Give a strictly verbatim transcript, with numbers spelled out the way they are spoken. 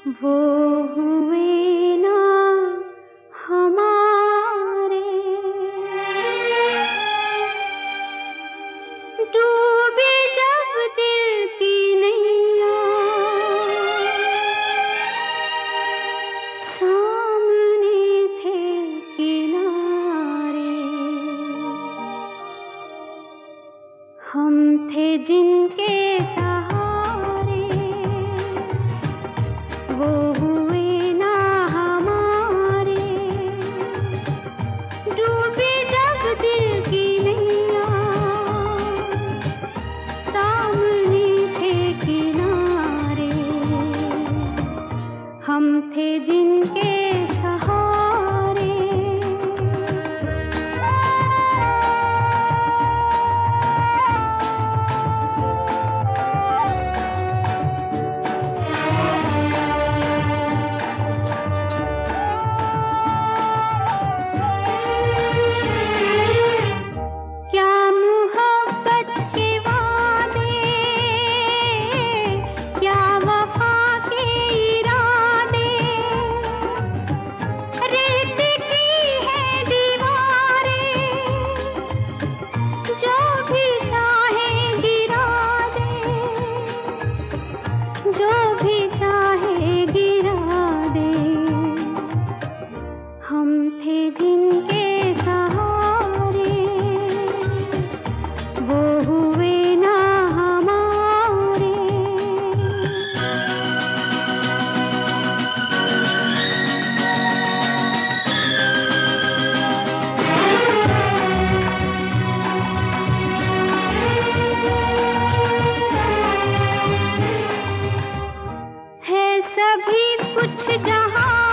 वो हुए ना हमारे, डूबे जब दिल की नैया, सामने थे किनारे। हम थे जिनके सहारे, वो हुए ना हमारे, डूबे जब दिल की नैया, सामने थे किनारे। हम थे जिनके सहारे। जो भी चाहे गिरा दे, हम थे जिनके सहारे, वो हुए ना हमारे। है सभी कुछ जहां